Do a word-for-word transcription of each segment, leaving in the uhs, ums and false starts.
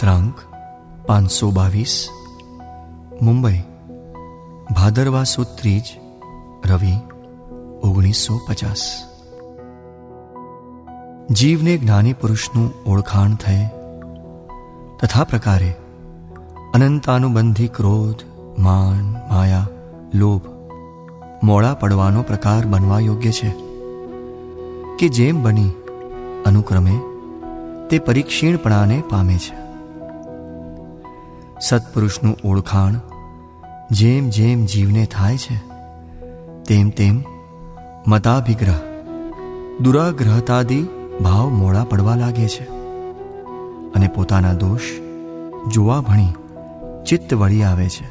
પત્રાંક પાંચસો બાવીસ, મુંબઈ, ભાદરવા સુદ ત્રીજ, રવિ, ઓગણીસો પચાસ. જીવને જ્ઞાની પુરુષનું ઓળખાણ થયે તથા પ્રકારે અનંતાનુબંધી ક્રોધ, માન, માયા, લોભ મોડા પડવાનો પ્રકાર બનવા યોગ્ય છે કે જેમ બની અનુક્રમે તે પરીક્ષીણપણાને પામે છે. સત્પુરુષનું ઓળખાણ જેમ જેમ જીવને થાય છે તેમ તેમ મતાભિગ્રહ, દુરાગ્રહતાદિ ભાવ મોડા પડવા લાગે છે અને પોતાના દોષ જોવા ભણી ચિત્ત વળી આવે છે.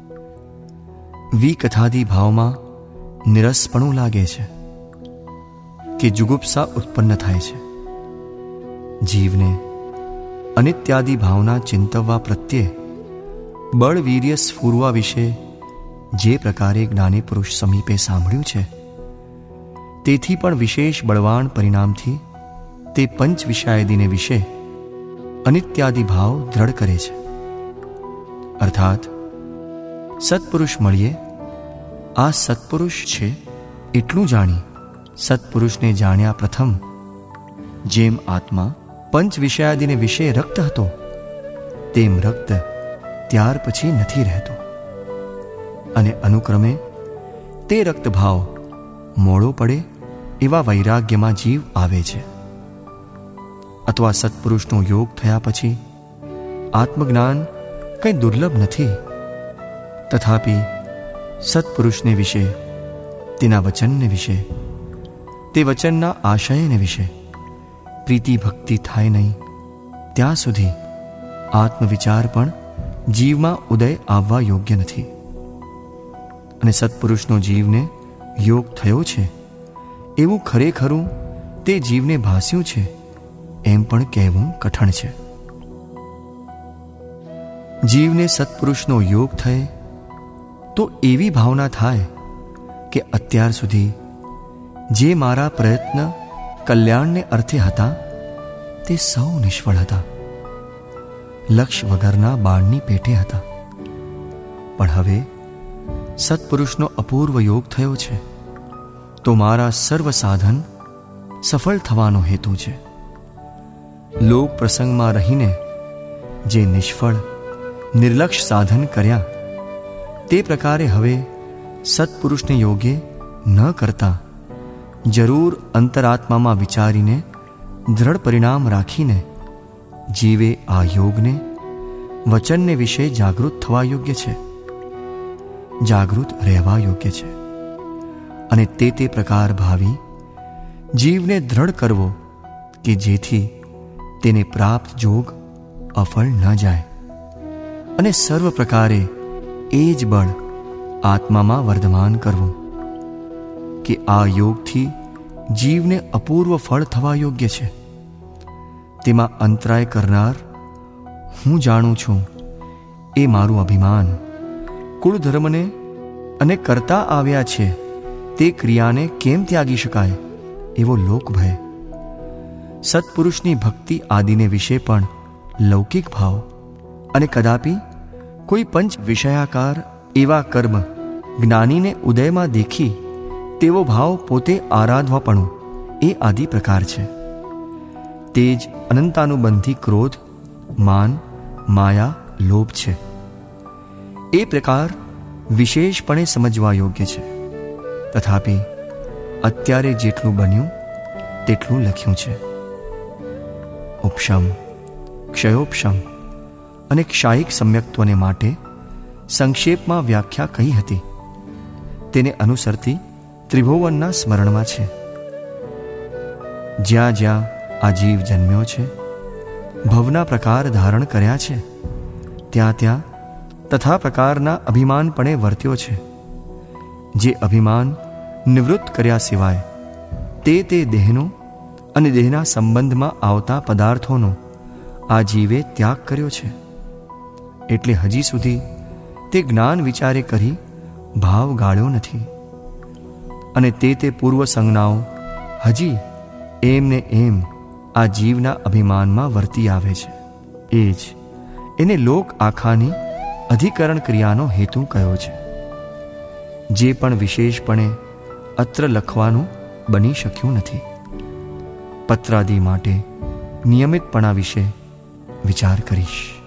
વિકથાદિ ભાવમાં નિરસપણું લાગે છે કે જુગુપ્સા ઉત્પન્ન થાય છે. જીવને અનિત્યાદિ ભાવના ચિંતવવા પ્રત્યે બળવીર્ય સ્ફુરવા વિશે જે પ્રકારે જ્ઞાની પુરુષ સમીપે સાંભળ્યું છે તેથી પણ વિશેષ બળવાન પરિણામથી તે પંચ વિષયાદિને વિશે અનિત્યાદિ ભાવ દ્રઢ કરે છે. અર્થાત સત્પુરુષ મળીએ આ સત્પુરુષ છે એટલું જાણી સત્પુરુષને જાણ્યા પ્રથમ જેમ આત્મા પંચ વિષયાદિને વિશે રક્ત હતો તેમ રક્ત ત્યાર પછી નથી રહેતો અને અનુક્રમે તે રક્તભાવ મોડો પડે એવા વૈરાગ્યમાં જીવ આવે છે. અથવા સત્પુરુષનો યોગ થયા પછી આત્મજ્ઞાન કંઈ દુર્લભ નથી, તથાપિ સત્પુરુષને વિશે, તેના વચનને વિશે, તે વચનના આશયને વિશે પ્રીતિ ભક્તિ થાય નહીં ત્યાં સુધી આત્મવિચાર પણ જીવમાં ઉદય આવવા યોગ્ય નથી. અને સત્પુરુષનો જીવને યોગ થયો છે એવું ખરેખરું તે જીવને ભાસ્યું છે એમ પણ કહેવું કઠણ છે. જીવને સત્પુરુષનો યોગ થયે તો એવી ભાવના થાય કે અત્યાર સુધી જે મારા પ્રયત્ન કલ્યાણને અર્થે હતા તે સૌ નિષ્ફળ હતા, લક્ષ્ય વગરના બાણની પેટે હતા. પણ હવે સત્પુરુષનો અપૂર્વ યોગ થયો છે તો મારા સર્વ સાધન સફળ થવાનો હેતુ છે. લોક પ્રસંગમાં રહીને જે નિષ્ફળ નિર્લક્ષ્ય સાધન કર્યા તે પ્રકારે હવે સત્પુરુષને યોગે ન કરતા જરૂર અંતરાત્મામાં વિચારીને દ્રઢ પરિણામ રાખીને જીવે આ યોગને, વચનને વિશે જાગૃત થવા યોગ્ય છે, જાગૃત રહેવા યોગ્ય છે અને તે તે પ્રકાર ભાવી જીવને દ્રઢ કરવો કે જેથી તેને પ્રાપ્ત જોગ અફળ ન જાય અને સર્વ પ્રકારે એ જ બળ આત્મામાં વર્ધમાન કરવું કે આ યોગથી જીવને અપૂર્વ ફળ થવા યોગ્ય છે. તેમાં અંતરાય કરનાર હું જાણું છું એ મારું અભિમાન, કુળધર્મને અને કરતા આવ્યા છે તે ક્રિયાને કેમ ત્યાગી શકાય એવો લોકભય, સત્પુરુષની ભક્તિ આદિને વિશે પણ લૌકિક ભાવ અને કદાપી કોઈ પંચ વિષયાકાર એવા કર્મ જ્ઞાનીને ઉદયમાં દેખી તેવો ભાવ પોતે આરાધવાપણું એ આદિ પ્રકાર છે. તે જ અનંતાનુબંધી ક્રોધ, માન, માયા, લોભ છે. એ પ્રકાર વિશેષપણે સમજવા યોગ્ય છે. તથાપિ અત્યારે જેટલું બન્યું તેટલું લખ્યું છે. ઉપશમ, ક્ષયોપશમ અને ક્ષાયિક સમ્યક્ત્વને માટે સંક્ષેપમાં વ્યાખ્યા કહી હતી તેને અનુસરતી ત્રિભુવનના સ્મરણમાં છે. જ્યાં જ્યાં આ જીવ જન્મ્યો છે, ભવના પ્રકાર ધારણ કર્યા છે, ત્યાં ત્યાં તથા પ્રકારના અભિમાનપણે વર્ત્યો છે. જે અભિમાન નિવૃત્ત કર્યા સિવાય તે તે દેહનો અને દેહના સંબંધમાં આવતા પદાર્થોનો આ જીવે ત્યાગ કર્યો છે. એટલે હજી સુધી તે જ્ઞાન વિચારે કરી ભાવ ગાળ્યો નથી અને તે તે પૂર્વ સંજ્ઞાઓ હજી એમને એમ આ જીવના અભિમાનમાં વર્તી આવે છે. એ જ એને લોક આખાની અધિકરણ ક્રિયાનો હેતુ કયો છે. જે પણ વિશેષપણે અત્ર લખવાનું બની શક્યું નથી. પત્રાદિ માટે નિયમિતપણા વિશે વિચાર કરીશ.